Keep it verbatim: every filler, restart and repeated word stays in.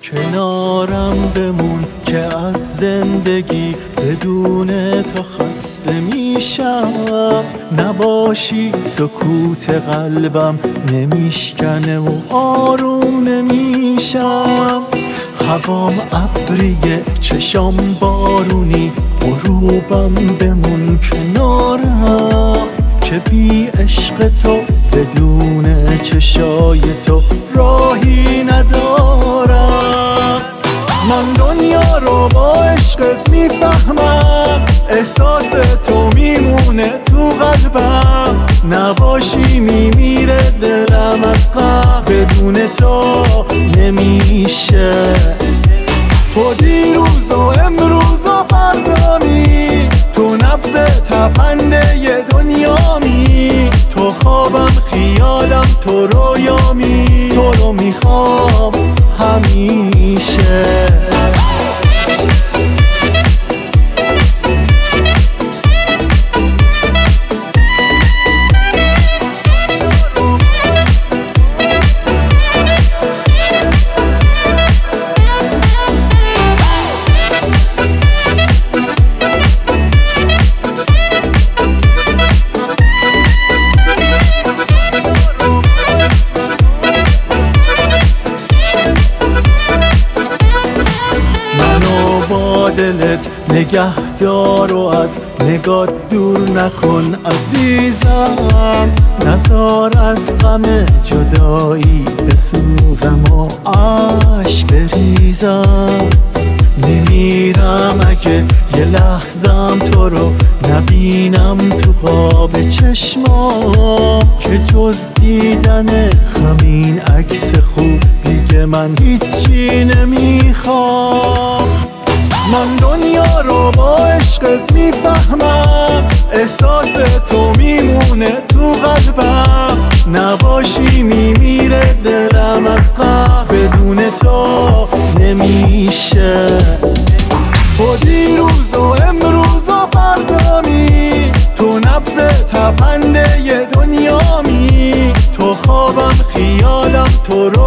کنارم بمون که از زندگی بدون تو خسته میشم. نباشی سکوت قلبم نمیشکنه و آروم نمیشم. هوام ابریه چشام بارونی، غروبم بمون کنارم که بی عشق تو بدون چشای تو راهی ندارم. من دنیا رو با عشقت میفهمم، احساس تو میمونه تو قلبم. نباشی میمیره دلم از غم، بدون تو نمیشه. تو دیروز و امروز و فردامی، تو نبض تپنده دنیامی. تو خوابم خیالم تو رویامی، تو رو میخوام همیشه. با دلت نگهدار و از نگاه دور نکن عزیزم. نزار از غم جدایی بسوزم و عشق بریزم. نمیرم اگه یه لحظم تو رو نبینم تو خواب چشمام، که جز دیدن همین عکس خوب دیگه من هیچی نمیخوام. من دنیا رو با عشقت میفهمم، احساس تو میمونه تو قلبم. نباشی میمیره دلم از غم، بدون تو نمیشه. تو دیروز و امروز و فردامی، تو نبض تپنده دنیامی. تو خوابم خیالم تو رو